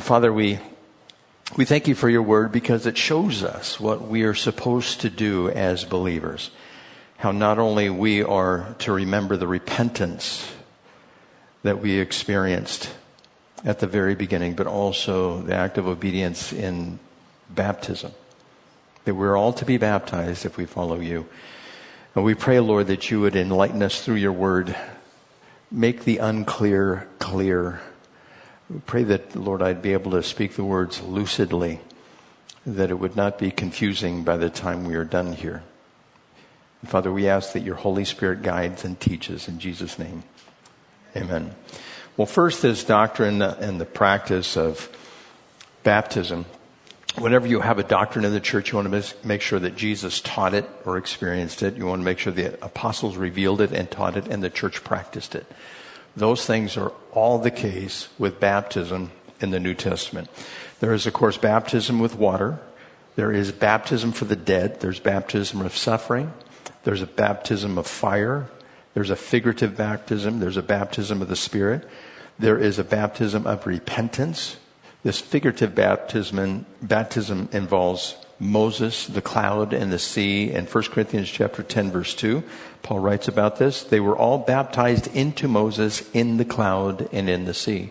Father, we thank you for your word because it shows us what we are supposed to do as believers. How not only we are to remember the repentance that we experienced at the very beginning, but also the act of obedience in baptism. That we're all to be baptized if we follow you. And we pray, Lord, that you would enlighten us through your word. Make the unclear clear. We pray that, Lord, I'd be able to speak the words lucidly, that it would not be confusing by the time we are done here. And Father, we ask that your Holy Spirit guides and teaches in Jesus' name. Amen. Well, first, this doctrine and the practice of baptism. Whenever you have a doctrine in the church, you want to make sure that Jesus taught it or experienced it. You want to make sure the apostles revealed it and taught it and the church practiced it. Those things are all the case with baptism in the New Testament. There is, of course, baptism with water. There is baptism for the dead. There's baptism of suffering. There's a baptism of fire. There's a figurative baptism. There's a baptism of the Spirit. There is a baptism of repentance. This figurative baptism involves Moses, the cloud, and the sea. In 1 Corinthians chapter 10, verse 2, Paul writes about this. They were all baptized into Moses in the cloud and in the sea.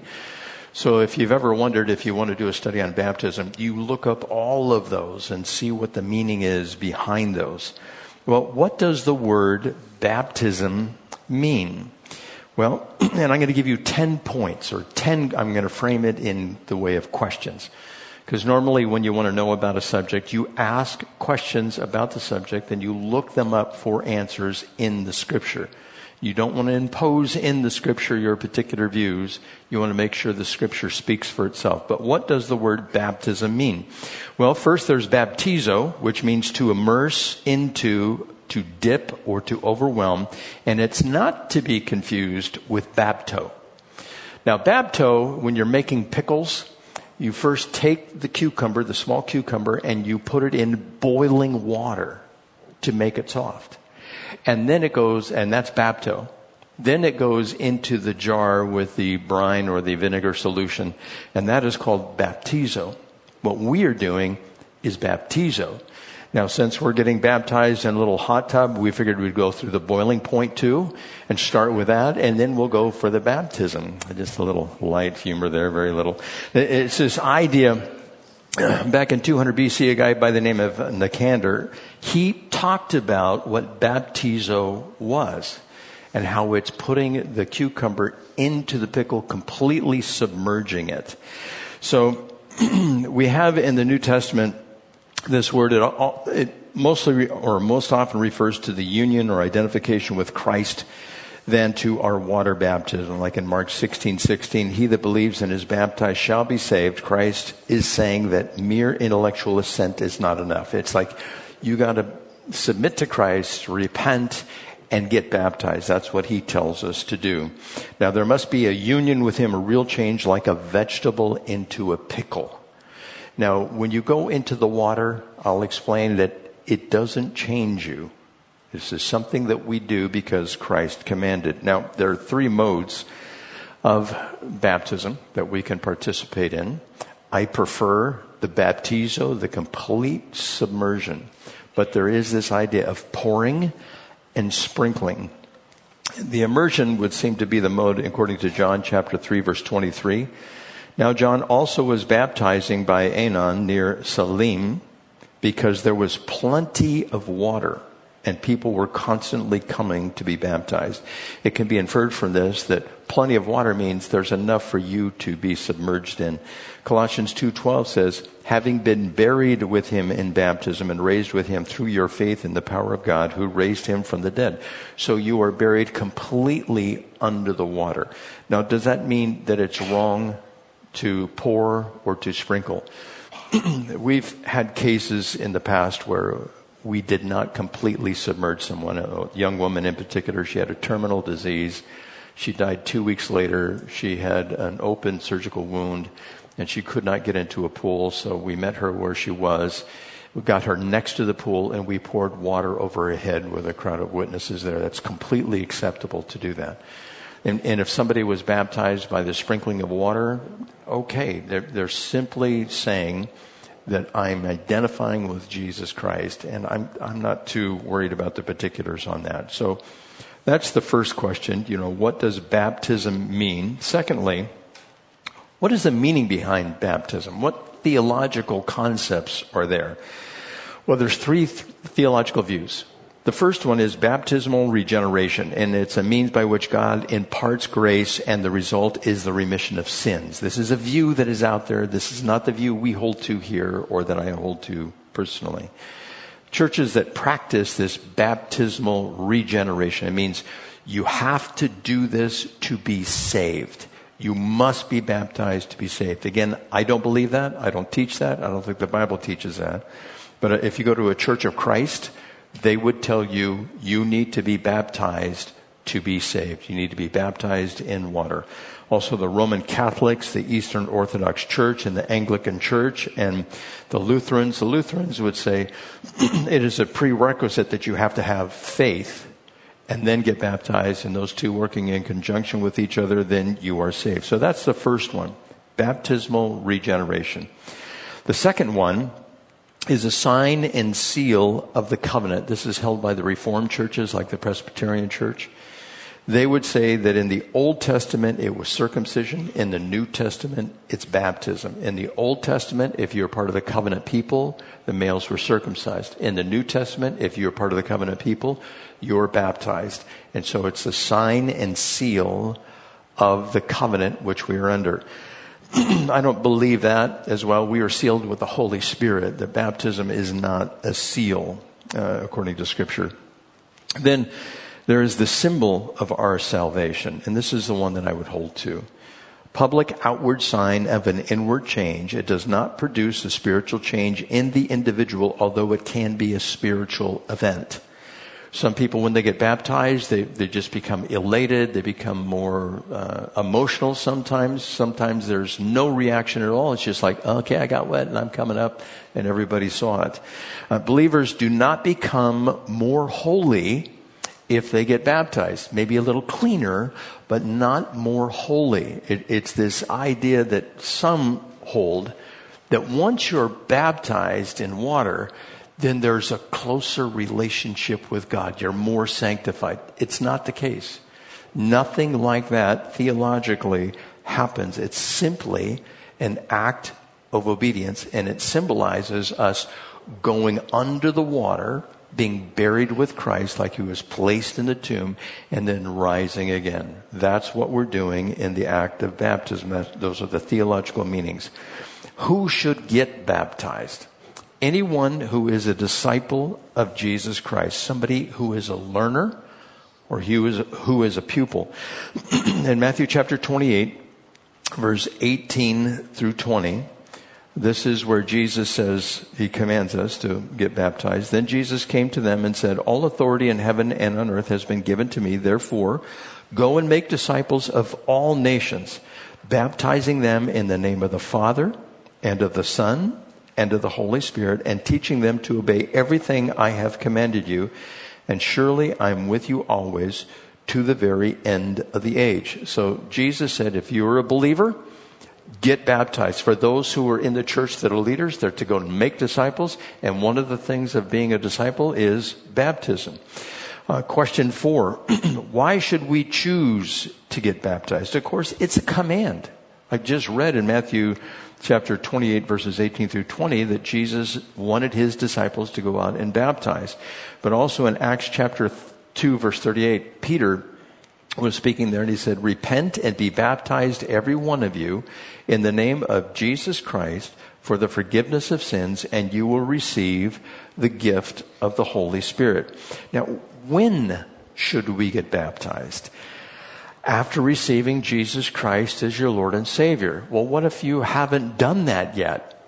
So if you've ever wondered if you want to do a study on baptism, you look up all of those and see what the meaning is behind those. Well, what does the word baptism mean? Well, and I'm going to give you 10 points, or 10, I'm going to frame it in the way of questions. Because normally when you want to know about a subject, you ask questions about the subject and you look them up for answers in the Scripture. You don't want to impose in the Scripture your particular views. You want to make sure the Scripture speaks for itself. But what does the word baptism mean? Well, first there's baptizo, which means to immerse into, to dip, or to overwhelm. And it's not to be confused with bapto. Now, bapto, when you're making pickles, you first take the cucumber, the small cucumber, and you put it in boiling water to make it soft. And then it goes, and that's bapto. Then it goes into the jar with the brine or the vinegar solution, and that is called baptizo. What we are doing is baptizo. Now, since we're getting baptized in a little hot tub, we figured we'd go through the boiling point too and start with that, and then we'll go for the baptism. Just a little light humor there, very little. It's this idea, back in 200 BC, a guy by the name of Nicander, he talked about what baptizo was and how it's putting the cucumber into the pickle, completely submerging it. So we have in the New Testament this word, it mostly or most often refers to the union or identification with Christ than to our water baptism. Like in Mark 16:16, he that believes and is baptized shall be saved. Christ is saying that mere intellectual assent is not enough. It's like you got to submit to Christ, repent, and get baptized. That's what he tells us to do. Now, there must be a union with him, a real change, like a vegetable into a pickle. Now, when you go into the water, I'll explain that it doesn't change you. This is something that we do because Christ commanded. Now, there are 3 modes of baptism that we can participate in. I prefer the baptizo, the complete submersion. But there is this idea of pouring and sprinkling. The immersion would seem to be the mode according to John chapter 3, verse 23. Now, John also was baptizing by Aenon near Salim because there was plenty of water and people were constantly coming to be baptized. It can be inferred from this that plenty of water means there's enough for you to be submerged in. Colossians 2:12 says, having been buried with him in baptism and raised with him through your faith in the power of God who raised him from the dead. So you are buried completely under the water. Now, does that mean that it's wrong to pour or to sprinkle? We've had cases in the past where we did not completely submerge someone. A young woman in particular, she had a terminal disease. She died 2 weeks later. She had an open surgical wound and she could not get into a pool. So we met her where she was. We got her next to the pool and we poured water over her head with a crowd of witnesses there. That's completely acceptable to do that. And if somebody was baptized by the sprinkling of water, okay, they're simply saying that I'm identifying with Jesus Christ, and I'm not too worried about the particulars on that. So that's the first question. What does baptism mean? Secondly, what is the meaning behind baptism? What theological concepts are there? Well, there's three theological views. The first one is baptismal regeneration, and it's a means by which God imparts grace, and the result is the remission of sins. This is a view that is out there. This is not the view we hold to here or that I hold to personally. Churches that practice this baptismal regeneration, it means you have to do this to be saved. You must be baptized to be saved. Again, I don't believe that. I don't teach that. I don't think the Bible teaches that. But if you go to a Church of Christ, they would tell you, you need to be baptized to be saved. You need to be baptized in water. Also, the Roman Catholics, the Eastern Orthodox Church, and the Anglican Church, and the Lutherans would say it is a prerequisite that you have to have faith and then get baptized, and those two working in conjunction with each other, then you are saved. So that's the first one, baptismal regeneration. The second one is a sign and seal of the covenant. This is held by the Reformed churches like the Presbyterian Church. They would say that in the Old Testament, it was circumcision. In the New Testament, it's baptism. In the Old Testament, if you're part of the covenant people, the males were circumcised. In the New Testament, if you're part of the covenant people, you're baptized. And so it's a sign and seal of the covenant which we are under. I don't believe that as well. We are sealed with the Holy Spirit. The baptism is not a seal, according to Scripture. Then there is the symbol of our salvation, and this is the one that I would hold to. Public outward sign of an inward change. It does not produce a spiritual change in the individual, although it can be a spiritual event. Some people, when they get baptized, they just become elated. They become more emotional sometimes. Sometimes there's no reaction at all. It's just like, okay, I got wet and I'm coming up, and everybody saw it. Believers do not become more holy if they get baptized. Maybe a little cleaner, but not more holy. It's this idea that some hold that once you're baptized in water, then there's a closer relationship with God. You're more sanctified. It's not the case. Nothing like that theologically happens. It's simply an act of obedience, and it symbolizes us going under the water, being buried with Christ like he was placed in the tomb, and then rising again. That's what we're doing in the act of baptism. Those are the theological meanings. Who should get baptized? Anyone who is a disciple of Jesus Christ, somebody who is a learner or who is a pupil. In Matthew chapter 28, verse 18 through 20, this is where Jesus says, he commands us to get baptized. Then Jesus came to them and said, all authority in heaven and on earth has been given to me. Therefore, go and make disciples of all nations, baptizing them in the name of the Father and of the Son and of the Holy Spirit, and teaching them to obey everything I have commanded you. And surely I'm with you always to the very end of the age. So Jesus said, if you're a believer, get baptized. For those who are in the church that are leaders, they're to go and make disciples. And one of the things of being a disciple is baptism. Question 4, why should we choose to get baptized? Of course, it's a command. I just read in Matthew chapter 28, verses 18 through 20, that Jesus wanted his disciples to go out and baptize. But also in Acts chapter 2, verse 38, Peter was speaking there, and he said, repent and be baptized, every one of you, in the name of Jesus Christ for the forgiveness of sins, and you will receive the gift of the Holy Spirit. Now, when should we get baptized? After receiving Jesus Christ as your Lord and Savior. Well, what if you haven't done that yet?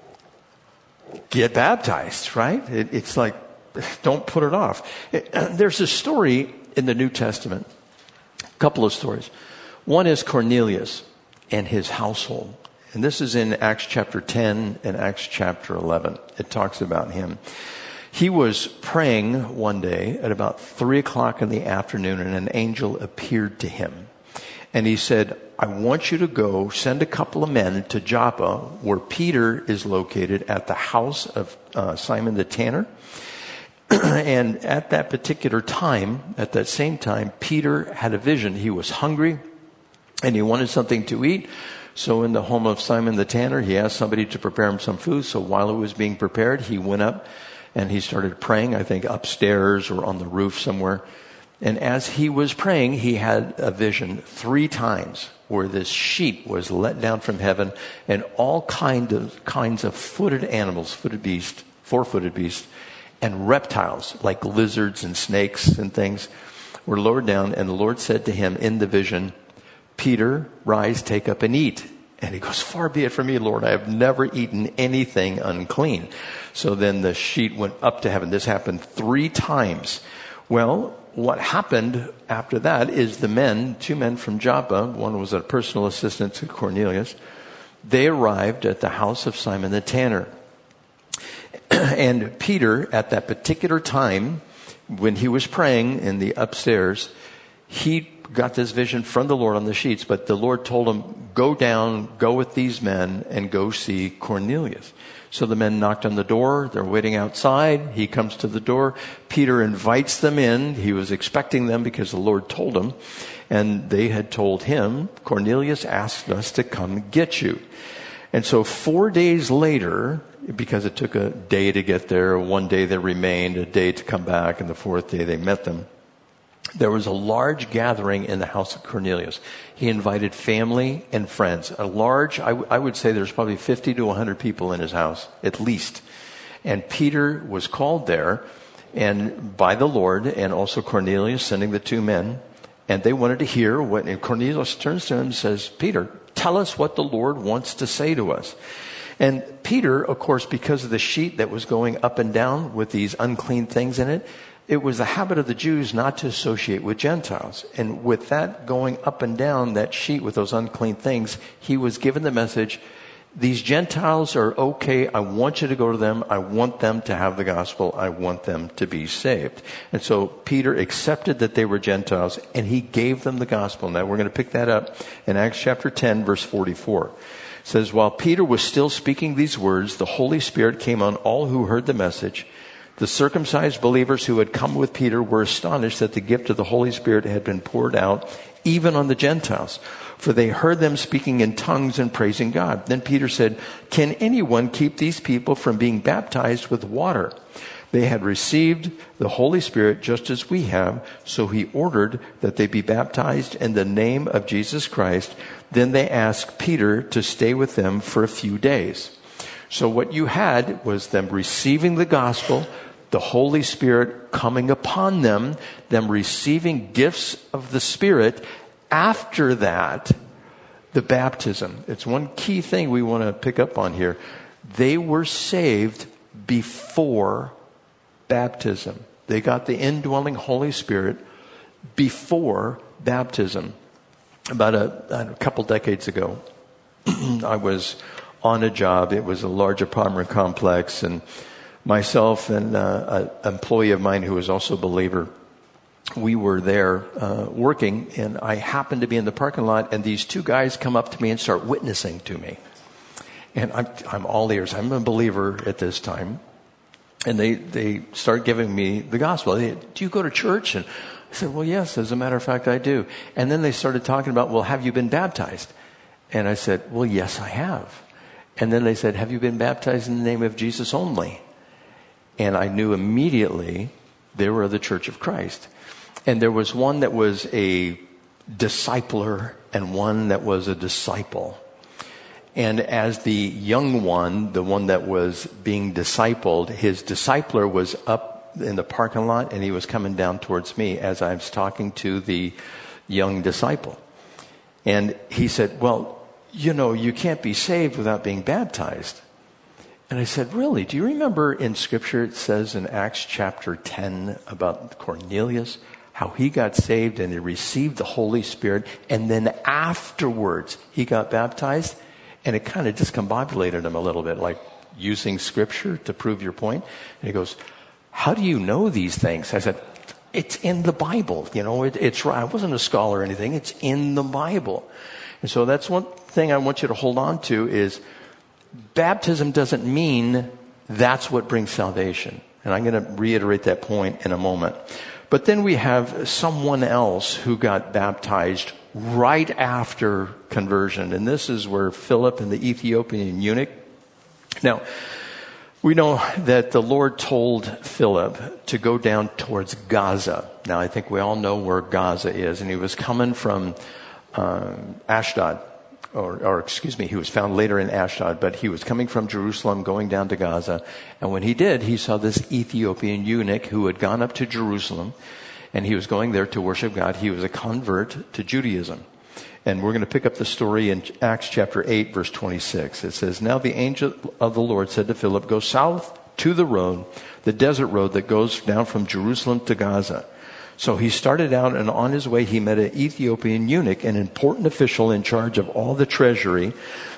Get baptized, right? It's like, don't put it off. There's a story in the New Testament, a couple of stories. One is Cornelius and his household. And this is in Acts chapter 10 and Acts chapter 11. It talks about him. He was praying one day at about 3 o'clock in the afternoon, and an angel appeared to him. And he said, I want you to go send a couple of men to Joppa, where Peter is located, at the house of Simon the tanner. And at that particular time, at that same time, Peter had a vision. He was hungry and he wanted something to eat. So in the home of Simon the tanner, he asked somebody to prepare him some food. So while it was being prepared, he went up and he started praying, I think upstairs or on the roof somewhere. And as he was praying, he had a vision 3 times where this sheet was let down from heaven, and all kinds of footed animals, footed beasts, 4-footed beasts, and reptiles like lizards and snakes and things were lowered down. And the Lord said to him in the vision, Peter, rise, take up and eat. And he goes, far be it from me, Lord, I have never eaten anything unclean. So then the sheet went up to heaven. This happened 3 times. Well, what happened after that is 2 men from Joppa, one was a personal assistant to Cornelius, they arrived at the house of Simon the tanner. And Peter, at that particular time, when he was praying in the upstairs, he got this vision from the Lord on the sheets, but the Lord told him, go down, go with these men, and go see Cornelius. So the men knocked on the door. They're waiting outside. He comes to the door. Peter invites them in. He was expecting them because the Lord told him. And they had told him, Cornelius asked us to come get you. And so 4 days later, because it took a day to get there, 1 day they remained, a day to come back, and the 4th day they met them, there was a large gathering in the house of Cornelius. He invited family and friends. A large, I would say there's probably 50 to 100 people in his house, at least. And Peter was called there and by the Lord, and also Cornelius sending the 2 men. And they wanted to hear what, and Cornelius turns to him and says, Peter, tell us what the Lord wants to say to us. And Peter, of course, because of the sheet that was going up and down with these unclean things in it, it was the habit of the Jews not to associate with Gentiles. And with that going up and down, that sheet with those unclean things, he was given the message, these Gentiles are okay. I want you to go to them. I want them to have the gospel. I want them to be saved. And so Peter accepted that they were Gentiles, and he gave them the gospel. Now we're going to pick that up in Acts chapter 10, verse 44. It says, while Peter was still speaking these words, the Holy Spirit came on all who heard the message. The circumcised believers who had come with Peter were astonished that the gift of the Holy Spirit had been poured out even on the Gentiles, for they heard them speaking in tongues and praising God. Then Peter said, can anyone keep these people from being baptized with water? They had received the Holy Spirit just as we have, so he ordered that they be baptized in the name of Jesus Christ. Then they asked Peter to stay with them for a few days. So what you had was them receiving the gospel, the Holy Spirit coming upon them receiving gifts of the Spirit. After that, the baptism. It's one key thing we want to pick up on here. They were saved before baptism. They got the indwelling Holy Spirit before baptism. About a couple decades ago, I was on a job. It was a large apartment complex, and myself and an employee of mine who was also a believer, we were there working, and I happened to be in the parking lot, and these 2 guys come up to me and start witnessing to me. And I'm all ears. I'm a believer at this time. And they start giving me the gospel. Do you go to church? And I said, well, yes, as a matter of fact, I do. And then they started talking about, well, have you been baptized? And I said, well, yes, I have. And then they said, have you been baptized in the name of Jesus only? And I knew immediately they were of the Church of Christ. And there was one that was a discipler and one that was a disciple. And as the young one, the one that was being discipled, his discipler was up in the parking lot, and he was coming down towards me as I was talking to the young disciple. And he said, well, you know, you can't be saved without being baptized. And I said, really? Do you remember in Scripture it says in Acts chapter 10 about Cornelius, how he got saved and he received the Holy Spirit, and then afterwards he got baptized? And it kind of discombobulated him a little bit, like using Scripture to prove your point. And he goes, how do you know these things? I said, It's in the Bible. It's right. I wasn't a scholar or anything. It's in the Bible. And so that's one thing I want you to hold on to is baptism doesn't mean that's what brings salvation. And I'm going to reiterate that point in a moment. But then we have someone else who got baptized right after conversion. And this is where Philip and the Ethiopian eunuch. Now, we know that the Lord told Philip to go down towards Gaza. Now, I think we all know where Gaza is. And he was coming from Ashdod. He was found later in Ashdod, but he was coming from Jerusalem going down to Gaza. And when he did, he saw this Ethiopian eunuch who had gone up to Jerusalem, and he was going there to worship God. He was a convert to Judaism. And we're going to pick up the story in Acts chapter 8, verse 26. It says, "Now the angel of the Lord said to Philip, 'Go south to the road, the desert road that goes down from Jerusalem to Gaza.' So he started out, and on his way he met an Ethiopian eunuch, an important official in charge of all the treasury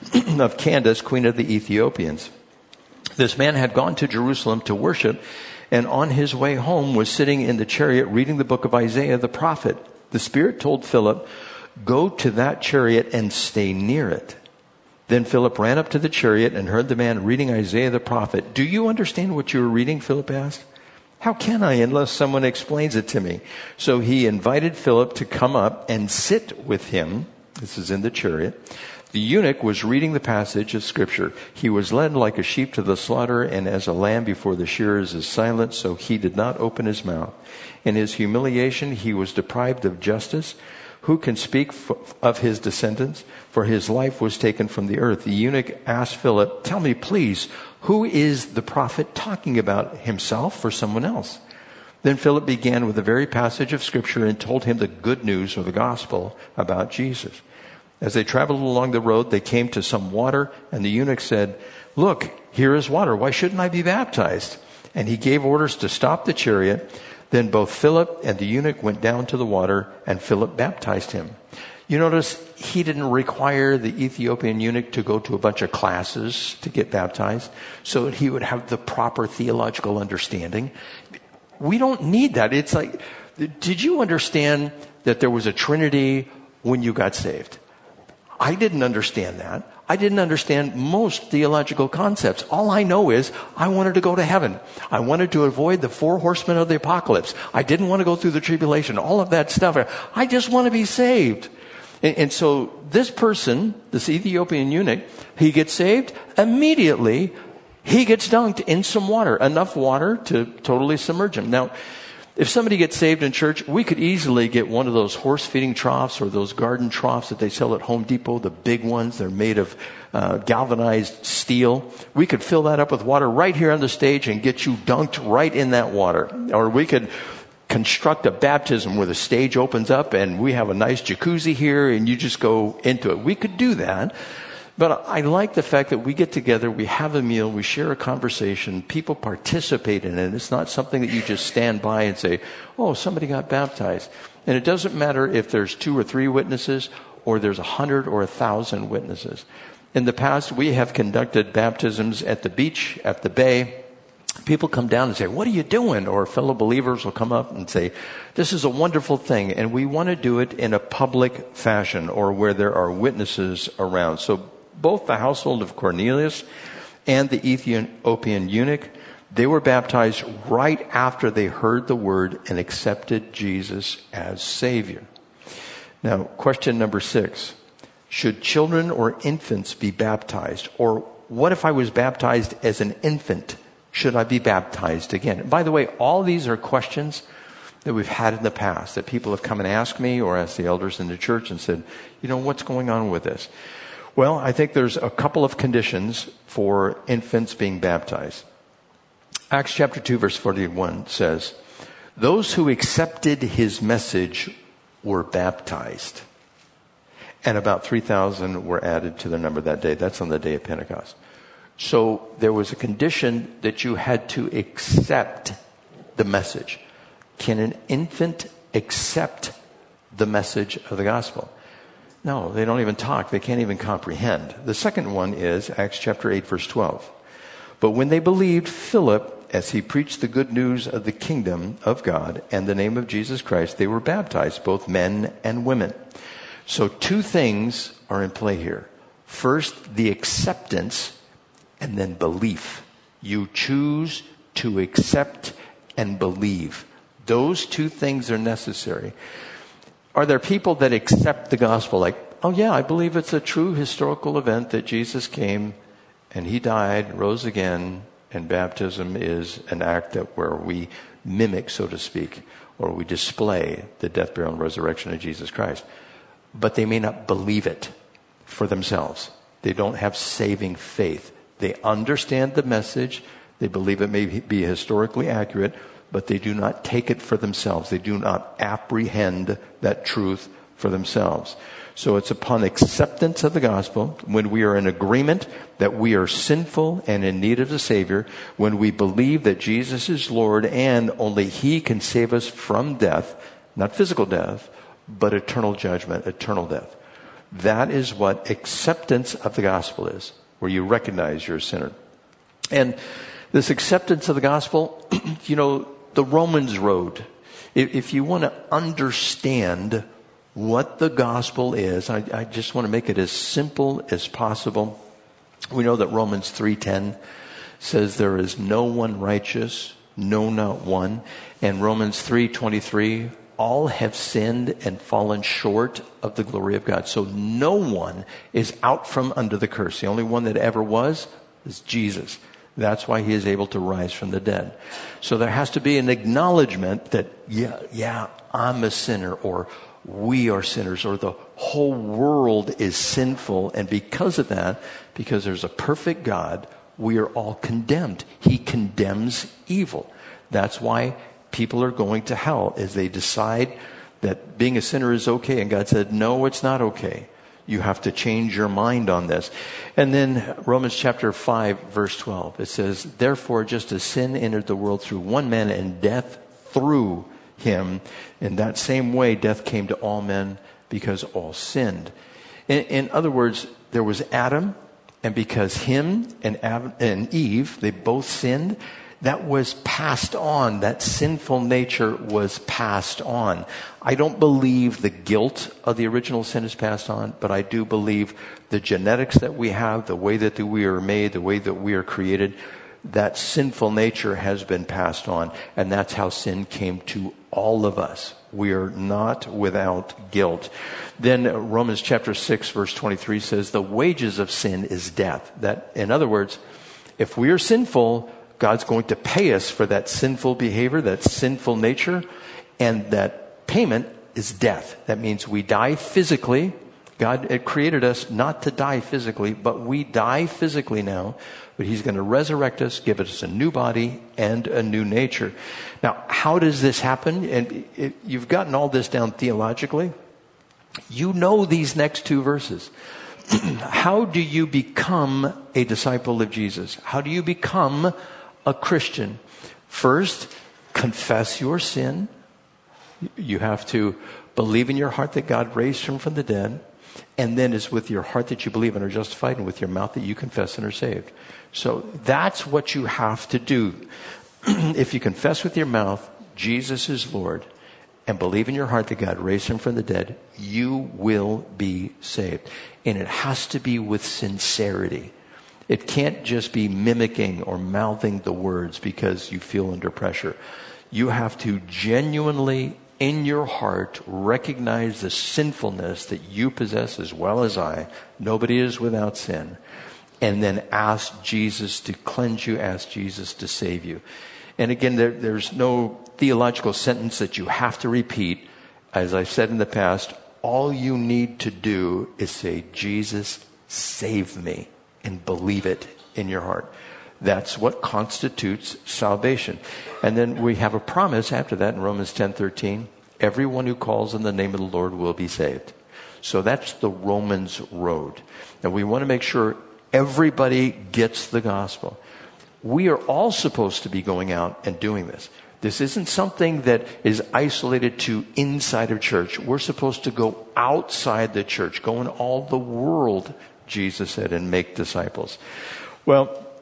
of Candace, queen of the Ethiopians. This man had gone to Jerusalem to worship, and on his way home was sitting in the chariot reading the book of Isaiah the prophet. The Spirit told Philip, 'Go to that chariot and stay near it.' Then Philip ran up to the chariot and heard the man reading Isaiah the prophet. 'Do you understand what you are reading?' Philip asked. 'How can I unless someone explains it to me?' So he invited Philip to come up and sit with him. This is in the chariot. The eunuch was reading the passage of Scripture. He was led like a sheep to the slaughter, and as a lamb before the shearers is silent, so he did not open his mouth. In his humiliation, he was deprived of justice. Who can speak of his descendants? For his life was taken from the earth.' The eunuch asked Philip, 'Tell me, please, who is the prophet talking about, himself or someone else?' Then Philip began with the very passage of Scripture and told him the good news or the gospel about Jesus. As they traveled along the road, they came to some water, and the eunuch said, 'Look, here is water. Why shouldn't I be baptized?' And he gave orders to stop the chariot. Then both Philip and the eunuch went down to the water, and Philip baptized him." You notice he didn't require the Ethiopian eunuch to go to a bunch of classes to get baptized so that he would have the proper theological understanding. We don't need that. It's like, did you understand that there was a Trinity when you got saved? I didn't understand that. I didn't understand most theological concepts. All I know is I wanted to go to heaven. I wanted to avoid the 4 horsemen of the apocalypse. I didn't want to go through the tribulation, all of that stuff. I just want to be saved. And so this person, this Ethiopian eunuch, he gets saved. Immediately, he gets dunked in some water, enough water to totally submerge him. Now, if somebody gets saved in church, we could easily get one of those horse feeding troughs or those garden troughs that they sell at Home Depot, the big ones. They're made of galvanized steel. We could fill that up with water right here on the stage and get you dunked right in that water. Or we could construct a baptism where the stage opens up and we have a nice jacuzzi here and you just go into it. We could do that. But I like the fact that we get together, we have a meal, we share a conversation, people participate in it. It's not something that you just stand by and say, "Oh, somebody got baptized." And it doesn't matter if there's 2 or 3 witnesses or there's 100 or 1,000 witnesses. In the past, we have conducted baptisms at the beach, at the bay. People come down and say, "What are you doing?" Or fellow believers will come up and say, "This is a wonderful thing." And we want to do it in a public fashion or where there are witnesses around. So both the household of Cornelius and the Ethiopian eunuch, they were baptized right after they heard the word and accepted Jesus as Savior. Now, question number 6. Should children or infants be baptized? Or what if I was baptized as an infant? Should I be baptized again? And by the way, all these are questions that we've had in the past, that people have come and asked me or asked the elders in the church and said, what's going on with this? Well, I think there's a couple of conditions for infants being baptized. Acts chapter 2, verse 41 says, "Those who accepted his message were baptized." And about 3,000 were added to the number that day. That's on the day of Pentecost. So there was a condition that you had to accept the message. Can an infant accept the message of the gospel? No, they don't even talk. They can't even comprehend. The second one is Acts chapter 8, verse 12. "But when they believed Philip as he preached the good news of the kingdom of God and the name of Jesus Christ, they were baptized, both men and women. So two things are in play here. First, the acceptance, and then belief. You choose to accept and believe. Those two things are necessary. Are there people that accept the gospel like, oh yeah, I believe it's a true historical event that Jesus came and he died, rose again, and baptism is an act that where we mimic, so to speak, or we display the death, burial, and resurrection of Jesus Christ. But they may not believe it for themselves. They don't have saving faith. They understand the message. They believe it may be historically accurate, but they do not take it for themselves. They do not apprehend that truth for themselves. So it's upon acceptance of the gospel, when we are in agreement that we are sinful and in need of a Savior, when we believe that Jesus is Lord and only He can save us from death, not physical death, but eternal judgment, eternal death. That is what acceptance of the gospel is, where you recognize you're a sinner. And this acceptance of the gospel, the Romans road. If you want to understand what the gospel is, I just want to make it as simple as possible. We know that Romans 3:10 says there is no one righteous, no, not one. And Romans 3:23, all have sinned and fallen short of the glory of God. So no one is out from under the curse. The only one that ever was is Jesus. That's why he is able to rise from the dead. So there has to be an acknowledgement that, yeah, I'm a sinner, or we are sinners, or the whole world is sinful. And because of that, because there's a perfect God, we are all condemned. He condemns evil. That's why people are going to hell, as they decide that being a sinner is okay. And God said, no, it's not okay. You have to change your mind on this. And then Romans chapter 5, verse 12, it says, therefore, just as sin entered the world through one man and death through him, in that same way death came to all men because all sinned. In other words, there was Adam, and because him and Eve, they both sinned, that was passed on. That sinful nature was passed on. I don't believe the guilt of the original sin is passed on, but I do believe the genetics that we have, the way that we are made, the way that we are created, that sinful nature has been passed on. And that's how sin came to all of us. We are not without guilt. Then Romans chapter 6, verse 23 says, the wages of sin is death. That, in other words, if we are sinful, God's going to pay us for that sinful behavior, that sinful nature, and that payment is death. That means we die physically. God created us not to die physically, but we die physically now. But He's going to resurrect us, give us a new body and a new nature. Now, how does this happen? And you've gotten all this down theologically. You know these next two verses. How do you become a disciple of Jesus? How do you become a Christian? First, confess your sin. You have to believe in your heart that God raised Him from the dead. And then it's with your heart that you believe and are justified, and with your mouth that you confess and are saved. So that's what you have to do. If you confess with your mouth Jesus is Lord and believe in your heart that God raised Him from the dead, you will be saved. And it has to be with sincerity. It can't just be mimicking or mouthing the words because you feel under pressure. You have to genuinely, in your heart, recognize the sinfulness that you possess as well as I. Nobody is without sin. And then ask Jesus to cleanse you, ask Jesus to save you. And again, there's no theological sentence that you have to repeat. As I've said in the past, all you need to do is say, Jesus, save me, and believe it in your heart. That's what constitutes salvation. And then we have a promise after that in Romans 10:13. Everyone who calls on the name of the Lord will be saved. So that's the Romans road. And we want to make sure everybody gets the gospel. We are all supposed to be going out and doing this. This isn't something that is isolated to inside of church. We're supposed to go outside the church, go in all the world, Jesus said, and make disciples. Well,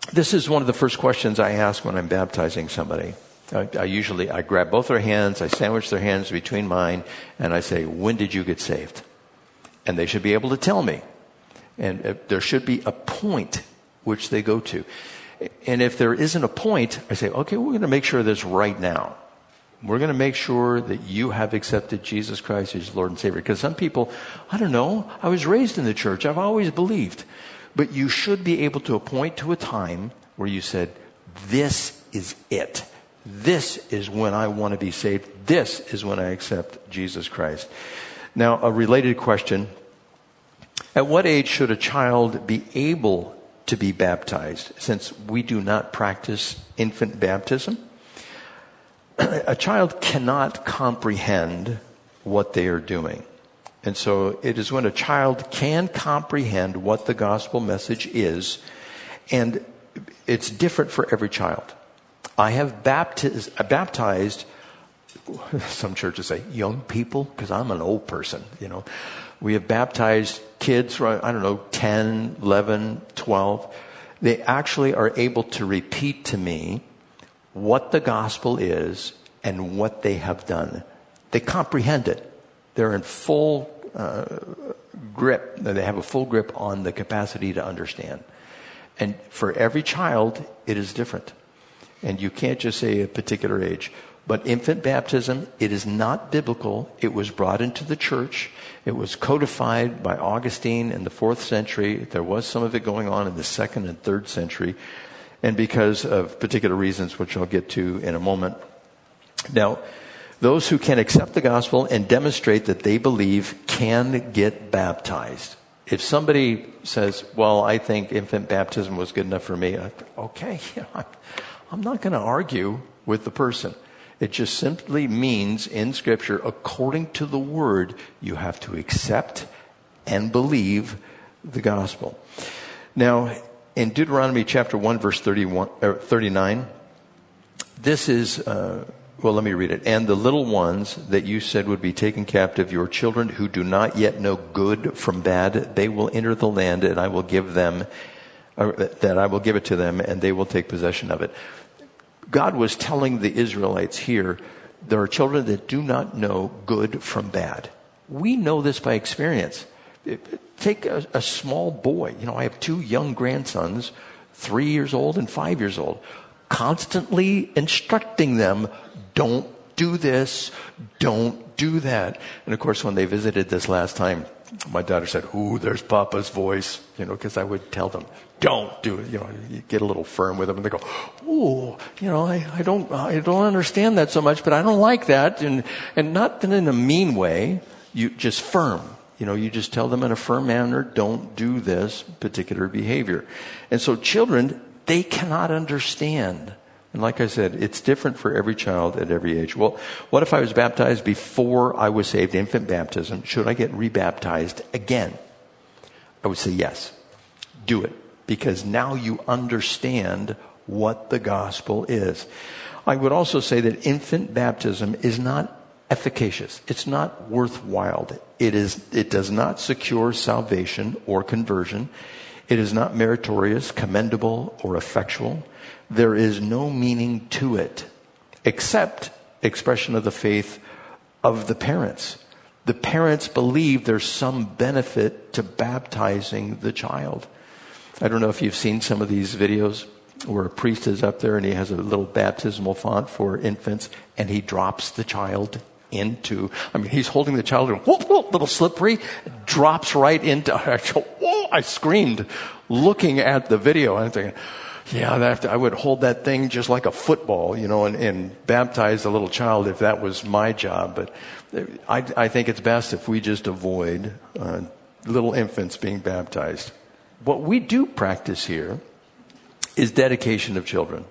This is one of the first questions I ask when I'm baptizing somebody. I grab both their hands, I sandwich their hands between mine, and I say, when did you get saved? And they should be able to tell me. And there should be a point which they go to. And if there isn't a point, I say, okay, we're going to make sure this right now. We're going to make sure that you have accepted Jesus Christ as Lord and Savior. Because some people, I don't know, I was raised in the church. I've always believed. But you should be able to point to a time where you said, this is it. This is when I want to be saved. This is when I accept Jesus Christ. Now, a related question. At what age should a child be able to be baptized? Since we do not practice infant baptism, a child cannot comprehend what they are doing. And so it is when a child can comprehend what the gospel message is, and it's different for every child. I have baptized, some churches say young people, because I'm an old person, We have baptized kids, 10, 11, 12. They actually are able to repeat to me what the gospel is and what they have done. They comprehend it. They're in full grip. They have a full grip on the capacity to understand. And for every child, it is different. And you can't just say a particular age. But infant baptism, it is not biblical. It was brought into the church. It was codified by Augustine in the 4th century. There was some of it going on in the 2nd and 3rd century. And because of particular reasons, which I'll get to in a moment. Now, those who can accept the gospel and demonstrate that they believe can get baptized. If somebody says, well, I think infant baptism was good enough for me, okay, I'm not going to argue with the person. It just simply means in Scripture, according to the Word, you have to accept and believe the gospel. Now, in Deuteronomy chapter 1, verse 39, this is, let me read it. And the little ones that you said would be taken captive, your children who do not yet know good from bad, they will enter the land and I will give them, that I will give it to them and they will take possession of it. God was telling the Israelites here, there are children that do not know good from bad. We know this by experience. Take a small boy. I have 2 young grandsons, 3 years old and 5 years old, constantly instructing them, don't do this, don't do that. And of course, when they visited this last time, my daughter said, ooh, there's Papa's voice, because I would tell them, don't do it. You get a little firm with them and they go, ooh, I don't understand that so much, but I don't like that. And not in a mean way, you just firm. You just tell them in a firm manner, don't do this particular behavior. And so children, they cannot understand. And like I said, it's different for every child at every age. Well, what if I was baptized before I was saved, infant baptism? Should I get rebaptized again? I would say yes. Do it. Because now you understand what the gospel is. I would also say that infant baptism is not efficacious. It's not worthwhile. It does not secure salvation or conversion. It is not meritorious, commendable, or effectual. There is no meaning to it except expression of the faith of the parents. The parents believe there's some benefit to baptizing the child. I don't know if you've seen some of these videos where a priest is up there and he has a little baptismal font for infants and he drops the child into, he's holding the child, little slippery, drops right into, I screamed looking at the video. I'm thinking, I would hold that thing just like a football, and baptize the little child if that was my job. But I think it's best if we just avoid little infants being baptized. What we do practice here is dedication of children.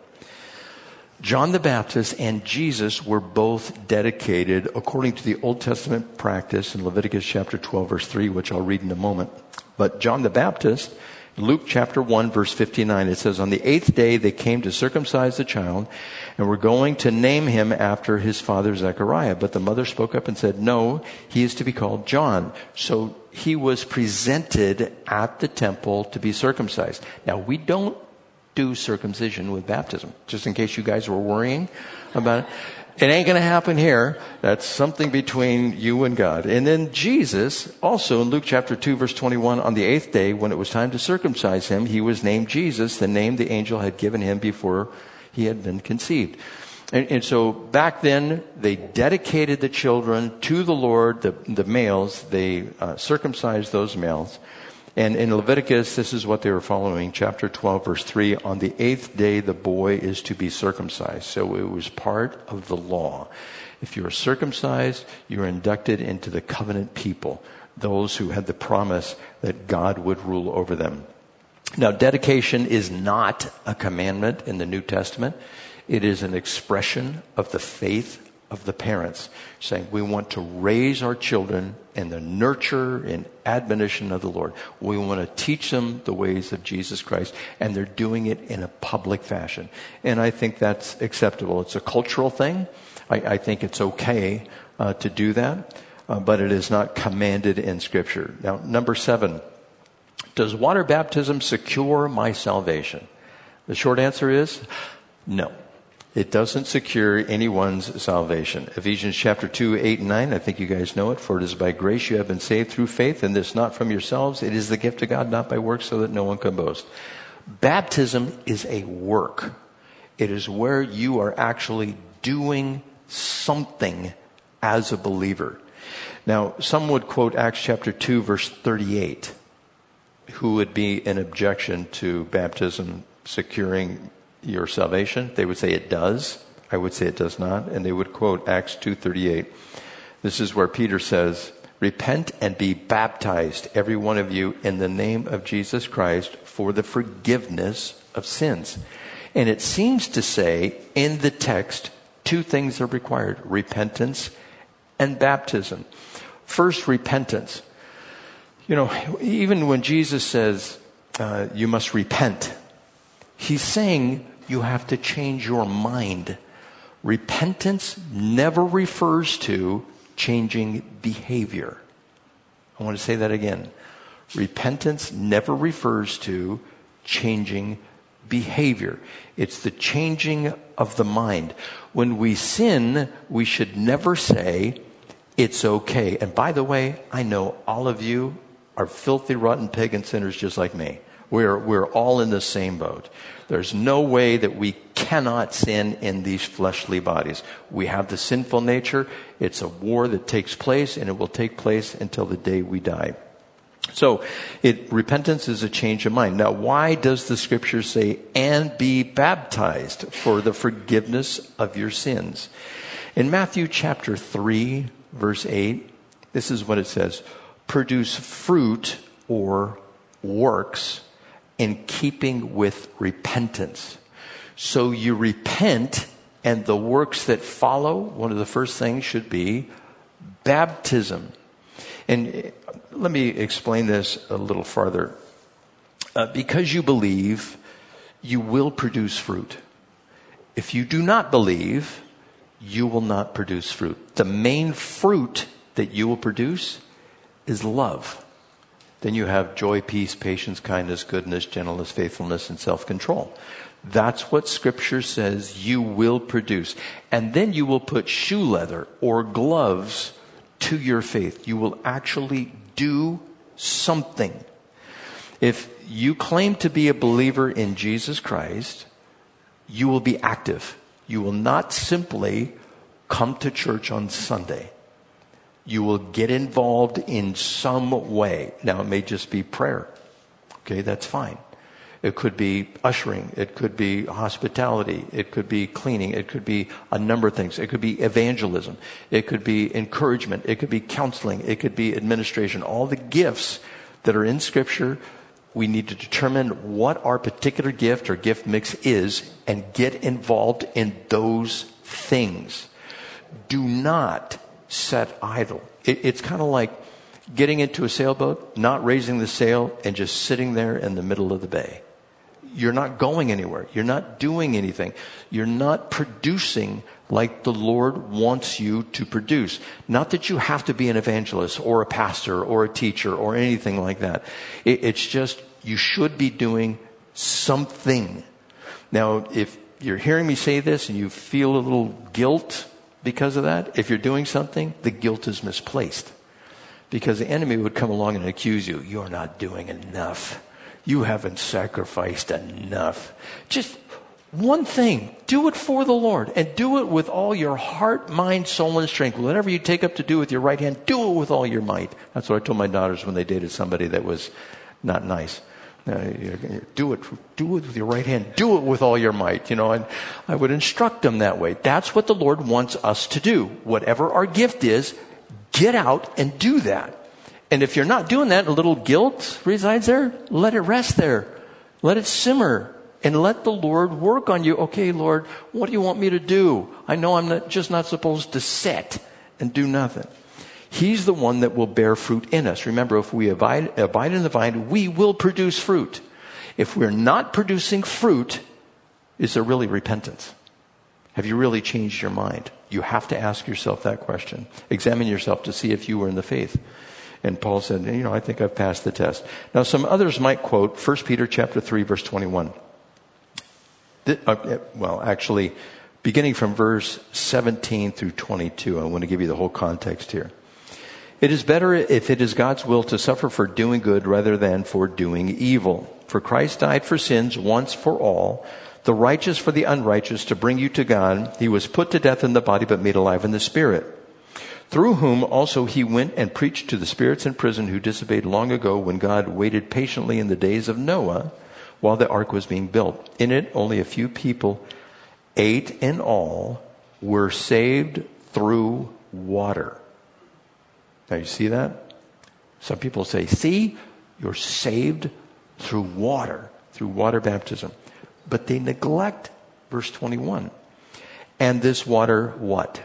John the Baptist and Jesus were both dedicated according to the Old Testament practice in Leviticus chapter 12, verse 3, which I'll read in a moment. But John the Baptist, Luke chapter 1, verse 59, it says, on the 8th day they came to circumcise the child and were going to name him after his father Zechariah. But the mother spoke up and said, no, he is to be called John. So he was presented at the temple to be circumcised. Now, we don't do circumcision with baptism. Just in case you guys were worrying about it. It ain't going to happen here. That's something between you and God. And then Jesus, also in Luke chapter 2, verse 21, on the 8th day, when it was time to circumcise him, he was named Jesus, the name the angel had given him before he had been conceived. And so back then, they dedicated the children to the Lord, the males. They circumcised those males. And in Leviticus, this is what they were following. Chapter 12, verse 3, on the 8th day, the boy is to be circumcised. So it was part of the law. If you are circumcised, you are inducted into the covenant people, those who had the promise that God would rule over them. Now, dedication is not a commandment in the New Testament. It is an expression of the faith of the parents, saying we want to raise our children in the nurture and admonition of the Lord. We want to teach them the ways of Jesus Christ, and they're doing it in a public fashion. And I think that's acceptable. It's a cultural thing. I think it's okay to do that, but it is not commanded in Scripture. Now, number 7, does water baptism secure my salvation? The short answer is no. It doesn't secure anyone's salvation. Ephesians chapter 2, 8 and 9, I think you guys know it. For it is by grace you have been saved through faith, and this not from yourselves. It is the gift of God, not by works, so that no one can boast. Baptism is a work. It is where you are actually doing something as a believer. Now, some would quote Acts chapter 2, verse 38, who would be an objection to baptism securing your salvation. They would say it does. I would say it does not. And they would quote Acts 2:38. This is where Peter says, repent and be baptized, every one of you, in the name of Jesus Christ for the forgiveness of sins. And it seems to say in the text, 2 things are required: repentance and baptism. First, repentance. You know, even when Jesus says you must repent, he's saying you have to change your mind. Repentance never refers to changing behavior. I want to say that again. Repentance never refers to changing behavior. It's the changing of the mind. When we sin, we should never say, it's okay. And by the way, I know all of you are filthy, rotten pagan sinners just like me. We're all in the same boat. There's no way that we cannot sin in these fleshly bodies. We have the sinful nature. It's a war that takes place, and it will take place until the day we die. So repentance is a change of mind. Now, why does the Scripture say, and be baptized for the forgiveness of your sins? In Matthew chapter 3, verse 8, this is what it says: produce fruit or works in keeping with repentance. So you repent, and the works that follow, one of the first things should be baptism. And let me explain this a little farther. Because you believe, you will produce fruit. If you do not believe, you will not produce fruit. The main fruit that you will produce is love. Then you have joy, peace, patience, kindness, goodness, gentleness, faithfulness, and self-control. That's what Scripture says you will produce. And then you will put shoe leather or gloves to your faith. You will actually do something. If you claim to be a believer in Jesus Christ, you will be active. You will not simply come to church on Sunday. You will get involved in some way. Now, it may just be prayer. Okay, that's fine. It could be ushering. It could be hospitality. It could be cleaning. It could be a number of things. It could be evangelism. It could be encouragement. It could be counseling. It could be administration. All the gifts that are in Scripture, we need to determine what our particular gift or gift mix is and get involved in those things. Do not set idle. It's kind of like getting into a sailboat, not raising the sail, and just sitting there in the middle of the bay. You're not going anywhere. You're not doing anything. You're not producing like the Lord wants you to produce. Not that you have to be an evangelist or a pastor or a teacher or anything like that. It's just you should be doing something Now, if you're hearing me say this and you feel a little guilt because of that, if you're doing something, the guilt is misplaced. Because the enemy would come along and accuse you. You're not doing enough. You haven't sacrificed enough. Just one thing. Do it for the Lord. And do it with all your heart, mind, soul, and strength. Whatever you take up to do with your right hand, do it with all your might. That's what I told my daughters when they dated somebody that was not nice. Do it with your right hand. Do it with all your might, and I would instruct them that way. That's what the Lord wants us to do. Whatever our gift is, get out and do that. And if you're not doing that, a little guilt resides there, let it rest there. Let it simmer and let the Lord work on you. Okay, Lord, what do you want me to do? I know I'm not supposed to sit and do nothing. He's the one that will bear fruit in us. Remember, if we abide in the vine, we will produce fruit. If we're not producing fruit, is there really repentance? Have you really changed your mind? You have to ask yourself that question. Examine yourself to see if you were in the faith. And Paul said, I think I've passed the test. Now, some others might quote 1 Peter chapter 3, verse 21. Actually, beginning from verse 17 through 22, I want to give you the whole context here. It is better if it is God's will to suffer for doing good rather than for doing evil. For Christ died for sins once for all, the righteous for the unrighteous, to bring you to God. He was put to death in the body, but made alive in the spirit, through whom also he went and preached to the spirits in prison who disobeyed long ago, when God waited patiently in the days of Noah while the ark was being built. In it, only a few people, 8 in all, were saved through water. Now, you see that? Some people say, see, you're saved through water baptism. But they neglect verse 21. And this water, what?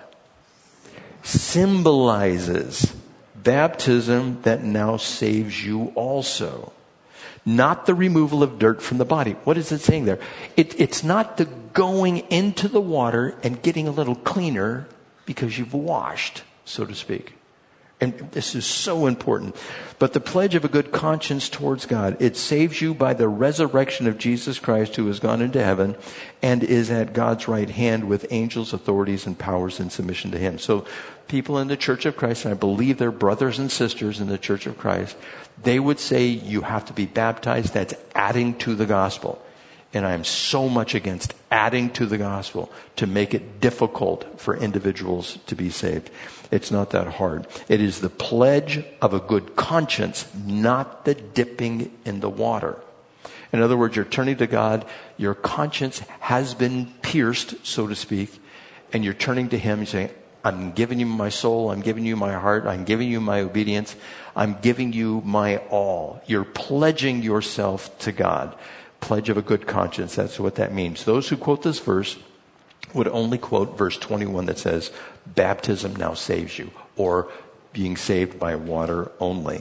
Symbolizes baptism that now saves you also. Not the removal of dirt from the body. What is it saying there? It's not the going into the water and getting a little cleaner because you've washed, so to speak. And this is so important. But the pledge of a good conscience towards God, it saves you by the resurrection of Jesus Christ, who has gone into heaven and is at God's right hand with angels, authorities, and powers in submission to him. So people in the Church of Christ, and I believe they're brothers and sisters in the Church of Christ, they would say you have to be baptized. That's adding to the gospel. And I am so much against adding to the gospel to make it difficult for individuals to be saved. It's not that hard. It is the pledge of a good conscience, not the dipping in the water. In other words, you're turning to God. Your conscience has been pierced, so to speak, and you're turning to him and saying, I'm giving you my soul. I'm giving you my heart. I'm giving you my obedience. I'm giving you my all. You're pledging yourself to God. Pledge of a good conscience. That's what that means. Those who quote this verse would only quote verse 21 that says, baptism now saves you, or being saved by water only.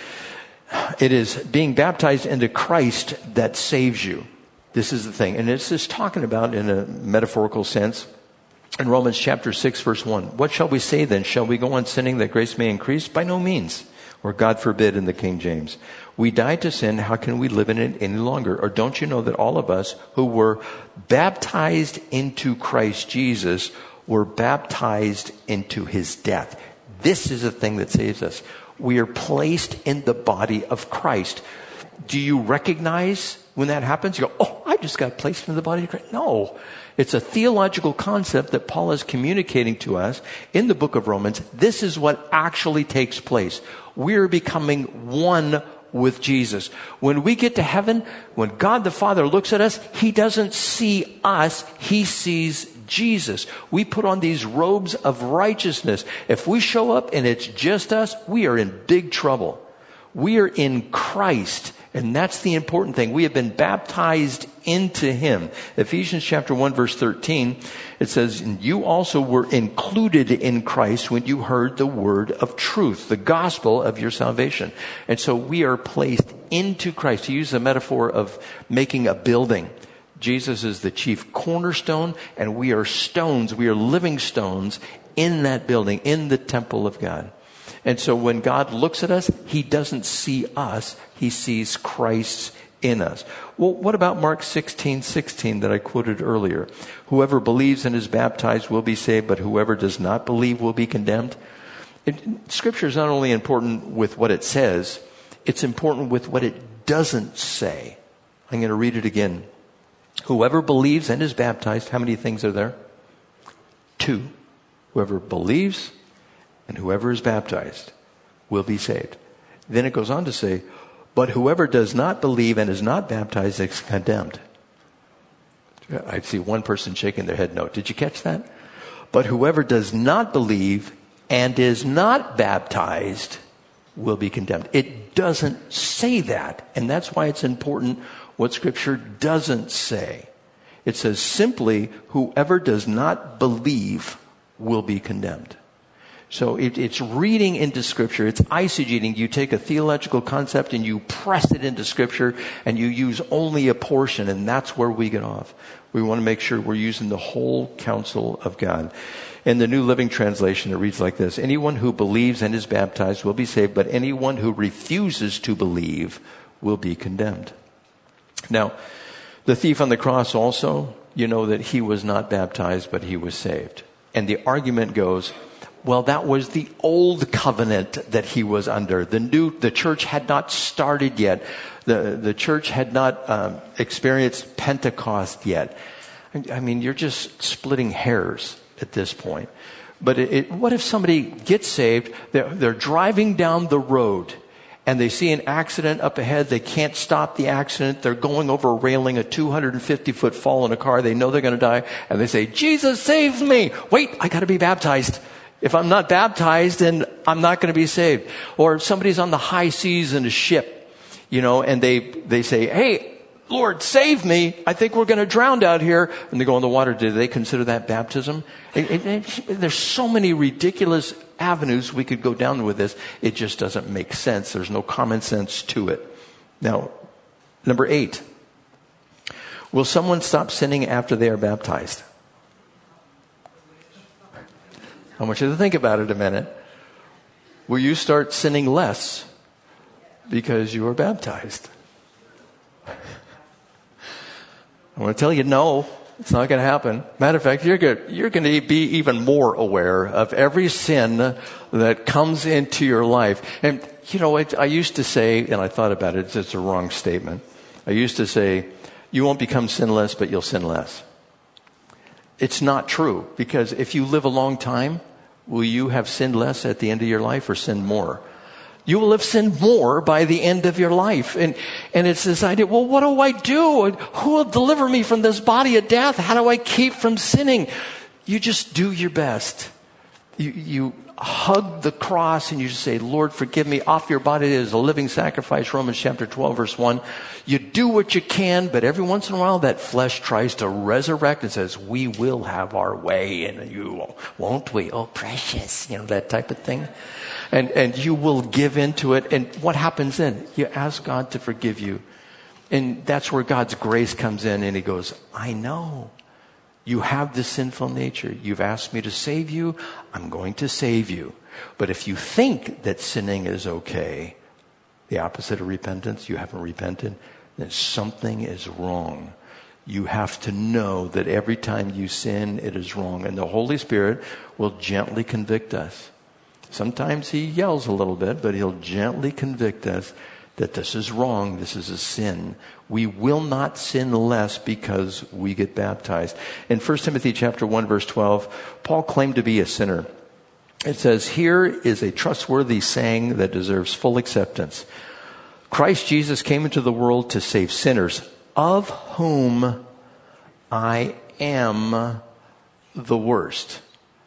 It is being baptized into Christ that saves you. This is the thing. And it's just talking about in a metaphorical sense. In Romans chapter 6, verse 1, what shall we say then? Shall we go on sinning that grace may increase? By no means. Or God forbid in the King James. We died to sin. How can we live in it any longer? Or don't you know that all of us who were baptized into Christ Jesus were baptized into his death? This is the thing that saves us. We are placed in the body of Christ. Do you recognize when that happens? You go, oh, I just got placed in the body of Christ. No. It's a theological concept that Paul is communicating to us in the book of Romans. This is what actually takes place. We're becoming one with Jesus. When we get to heaven, when God the Father looks at us, he doesn't see us, he sees Jesus. We put on these robes of righteousness. If we show up and it's just us, we are in big trouble. We are in Christ. And that's the important thing. We have been baptized into him. Ephesians chapter 1 verse 13, it says, you also were included in Christ when you heard the word of truth, the gospel of your salvation. And so we are placed into Christ. To use the metaphor of making a building, Jesus is the chief cornerstone, and we are stones, we are living stones in that building, in the temple of God. And so when God looks at us, he doesn't see us, he sees Christ's in us. Well, what about Mark 16:16 that I quoted earlier? Whoever believes and is baptized will be saved, but whoever does not believe will be condemned. Scripture is not only important with what it says, it's important with what it doesn't say. I'm going to read it again. Whoever believes and is baptized, how many things are there? 2. Whoever believes and whoever is baptized will be saved. Then it goes on to say, but whoever does not believe and is not baptized is condemned. I see one person shaking their head no. Did you catch that? But whoever does not believe and is not baptized will be condemned. It doesn't say that. And that's why it's important what Scripture doesn't say. It says simply, whoever does not believe will be condemned. So it's reading into Scripture. It's eisegeting. You take a theological concept and you press it into Scripture and you use only a portion, and that's where we get off. We want to make sure we're using the whole counsel of God. In the New Living Translation, it reads like this. Anyone who believes and is baptized will be saved, but anyone who refuses to believe will be condemned. Now, the thief on the cross also, you know that he was not baptized, but he was saved. And the argument goes, well, that was the old covenant that he was under. The church had not started yet. The church had not experienced Pentecost yet. I mean, you're just splitting hairs at this point. But what if somebody gets saved, they're driving down the road, and they see an accident up ahead. They can't stop the accident. They're going over a railing, a 250-foot fall in a car. They know they're going to die. And they say, Jesus, save me. Wait, I got to be baptized. If I'm not baptized, then I'm not going to be saved. Or somebody's on the high seas in a ship, and they say, hey, Lord, save me. I think we're going to drown out here. And they go in the water. Do they consider that baptism? There's so many ridiculous avenues we could go down with this. It just doesn't make sense. There's no common sense to it. Now, number 8. Will someone stop sinning after they are baptized? I want you to think about it a minute. Will you start sinning less because you are baptized? I want to tell you, no, it's not going to happen. Matter of fact, you're going to be even more aware of every sin that comes into your life. And, I used to say, and I thought about it, it's a wrong statement. I used to say, you won't become sinless, but you'll sin less. It's not true, because if you live a long time, will you have sinned less at the end of your life or sinned more? You will have sinned more by the end of your life. And it's this idea, well, what do I do? Who will deliver me from this body of death? How do I keep from sinning? You just do your best. You hug the cross and you just say, Lord, forgive me. Offer your body as a living sacrifice, Romans chapter 12, verse 1. You do what you can, but every once in a while that flesh tries to resurrect and says, we will have our way, and you won't we? Oh, precious, that type of thing. And you will give into it. And what happens then? You ask God to forgive you. And that's where God's grace comes in, and He goes, I know. You have this sinful nature. You've asked me to save you. I'm going to save you. But if you think that sinning is okay, the opposite of repentance, you haven't repented, then something is wrong. You have to know that every time you sin, it is wrong. And the Holy Spirit will gently convict us. Sometimes He yells a little bit, but He'll gently convict us that this is wrong, this is a sin. We will not sin less because we get baptized. In 1 Timothy chapter 1, verse 12, Paul claimed to be a sinner. It says, here is a trustworthy saying that deserves full acceptance. Christ Jesus came into the world to save sinners, of whom I am the worst.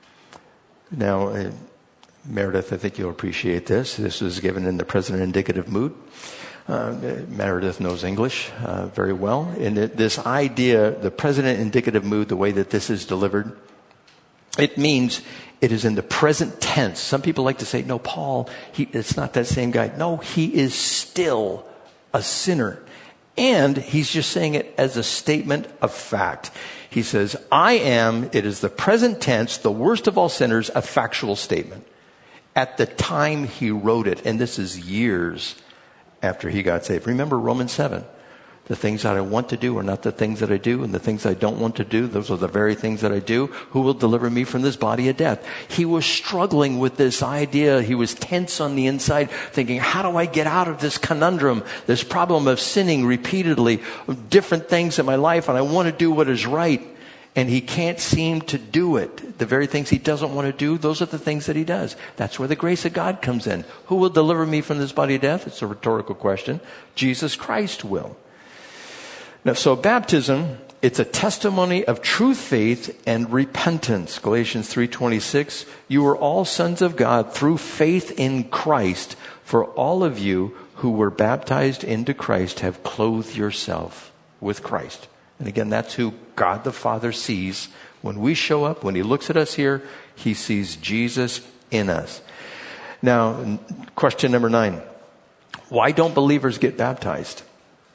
Now, Meredith, I think you'll appreciate this. This was given in the present indicative mood. Meredith knows English very well. And this idea, the present indicative mood, the way that this is delivered, it means it is in the present tense. Some people like to say, no, Paul, it's not that same guy. No, he is still a sinner. And he's just saying it as a statement of fact. He says, I am, it is the present tense, the worst of all sinners, a factual statement. At the time he wrote it, and this is years after he got saved. Remember Romans 7. The things that I want to do are not the things that I do, and the things I don't want to do, those are the very things that I do. Who will deliver me from this body of death? He was struggling with this idea. He was tense on the inside, thinking, how do I get out of this conundrum, this problem of sinning repeatedly, of different things in my life, and I want to do what is right, and he can't seem to do it. The very things he doesn't want to do, those are the things that he does. That's where the grace of God comes in. Who will deliver me from this body of death? It's a rhetorical question. Jesus Christ will. Now, so baptism, it's a testimony of true faith and repentance. Galatians 3:26, you are all sons of God through faith in Christ. For all of you who were baptized into Christ have clothed yourself with Christ. And again, that's who God the Father sees. When we show up, when he looks at us here, he sees Jesus in us. Now, question number 9. Why don't believers get baptized?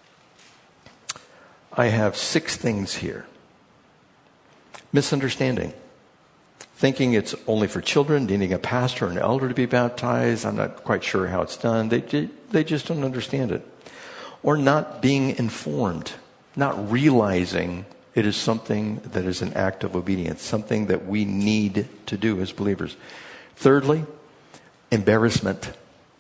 I have 6 things here. Misunderstanding. Thinking it's only for children, needing a pastor or an elder to be baptized. I'm not quite sure how it's done. They just don't understand it. Or not being informed. Not realizing it is something that is an act of obedience. Something that we need to do as believers. Thirdly, embarrassment.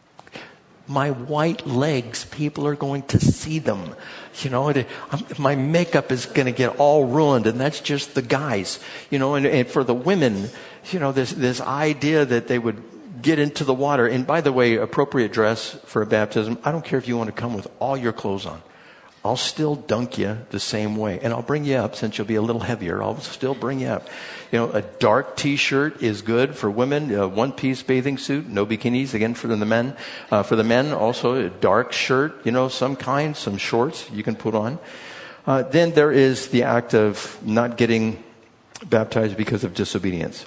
My white legs, people are going to see them. You know, my makeup is going to get all ruined, and that's just the guys. You know, and for the women, you know, this idea that they would get into the water. And by the way, appropriate dress for a baptism, I don't care if you want to come with all your clothes on. I'll still dunk you the same way. And I'll bring you up since you'll be a little heavier. I'll still bring you up. You know, a dark t-shirt is good for women. A one-piece bathing suit, no bikinis, again, for the men. For the men, also a dark shirt, you know, some kind, some shorts you can put on. Then there is the act of not getting baptized because of disobedience.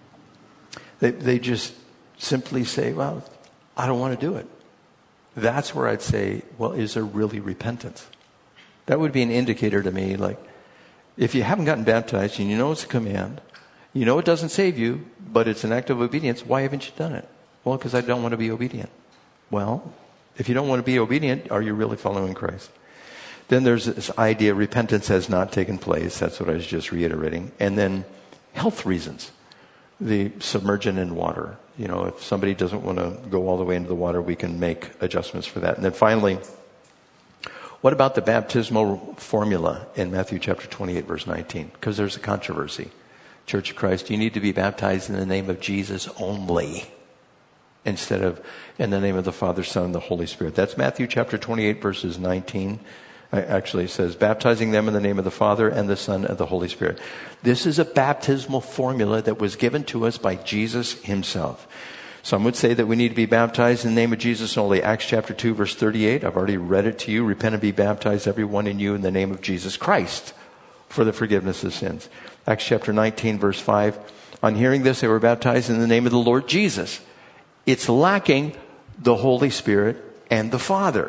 They just simply say, well, I don't want to do it. That's where I'd say, well, is there really repentance? That would be an indicator to me, like, if you haven't gotten baptized and you know it's a command, you know it doesn't save you, but it's an act of obedience, why haven't you done it? Well, because I don't want to be obedient. Well, if you don't want to be obedient, are you really following Christ? Then there's this idea repentance has not taken place. That's what I was just reiterating. And then health reasons. The submersion in water. You know, if somebody doesn't want to go all the way into the water, we can make adjustments for that. And then finally, what about the baptismal formula in Matthew chapter 28, verse 19? Because there's a controversy. Church of Christ, you need to be baptized in the name of Jesus only, instead of in the name of the Father, Son, and the Holy Spirit. That's Matthew chapter 28, verses 19. Actually, it says, baptizing them in the name of the Father and the Son and the Holy Spirit. This is a baptismal formula that was given to us by Jesus himself. Some would say that we need to be baptized in the name of Jesus only. Acts chapter 2, verse 38. I've already read it to you. Repent and be baptized, every one in you, in the name of Jesus Christ, for the forgiveness of sins. Acts chapter 19, verse 5. On hearing this, they were baptized in the name of the Lord Jesus. It's lacking the Holy Spirit and the Father.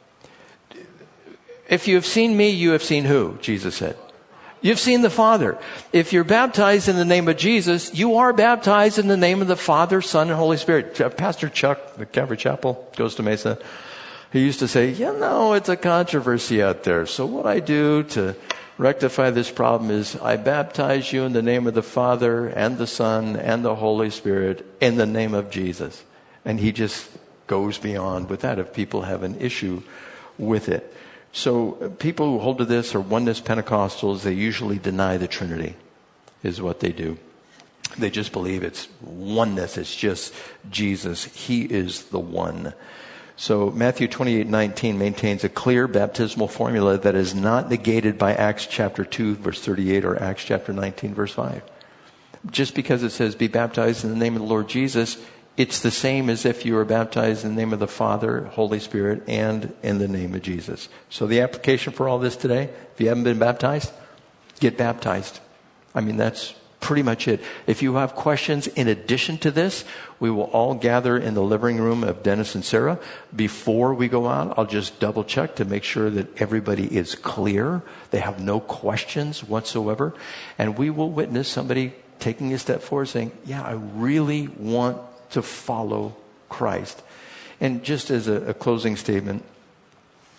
If you have seen me, you have seen who? Jesus said. You've seen the Father. If you're baptized in the name of Jesus, you are baptized in the name of the Father, Son, and Holy Spirit. Pastor Chuck, the Calvary Chapel, goes to Mesa. He used to say, you know, it's a controversy out there. So what I do to rectify this problem is I baptize you in the name of the Father and the Son and the Holy Spirit in the name of Jesus. And he just goes beyond with that if people have an issue with it. So people who hold to this are oneness Pentecostals. They usually deny the Trinity, is what they do. They just believe it's oneness. It's just Jesus. He is the one. So Matthew 28:19 maintains a clear baptismal formula that is not negated by Acts chapter 2, verse 38 or Acts chapter 19, verse 5. Just because it says be baptized in the name of the Lord Jesus, it's the same as if you were baptized in the name of the Father, Holy Spirit, and in the name of Jesus. So the application for all this today, if you haven't been baptized, get baptized. I mean, that's pretty much it. If you have questions in addition to this, we will all gather in the living room of Dennis and Sarah. Before we go out, I'll just double check to make sure that everybody is clear. They have no questions whatsoever. And we will witness somebody taking a step forward saying, yeah, I really want to follow Christ. And just as a closing statement,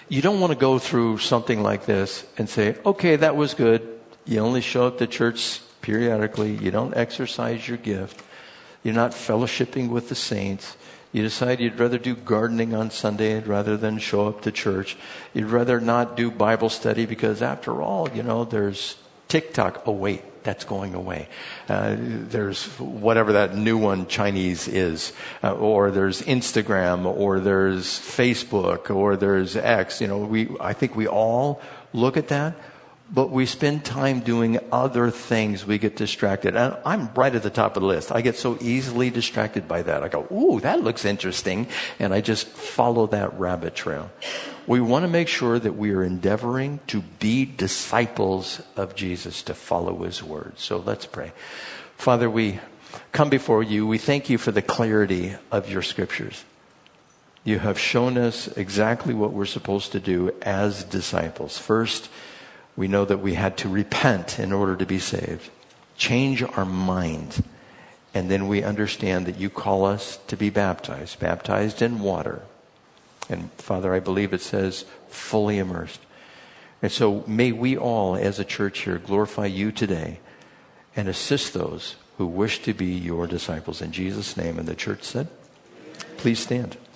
You don't want to go through something like this and say, okay, that was good. You only show up to church periodically. You don't exercise your gift. You're not fellowshipping with the saints. You decide you'd rather do gardening on Sunday rather than show up to church. You'd rather not do Bible study because after all, there's TikTok. Oh, wait, that's going away. There's whatever that new one, Chinese, is. Or there's Instagram, or there's Facebook, or there's X. I think we all look at that. But we spend time doing other things. We get distracted. And I'm right at the top of the list. I get so easily distracted by that. I go, ooh, that looks interesting. And I just follow that rabbit trail. We want to make sure that we are endeavoring to be disciples of Jesus, to follow his word. So let's pray. Father, we come before you. We thank you for the clarity of your scriptures. You have shown us exactly what we're supposed to do as disciples. First, we know that we had to repent in order to be saved. Change our mind. And then we understand that you call us to be baptized in water. And Father, I believe it says fully immersed. And so may we all as a church here glorify you today and assist those who wish to be your disciples. In Jesus' name. And the church said, please stand.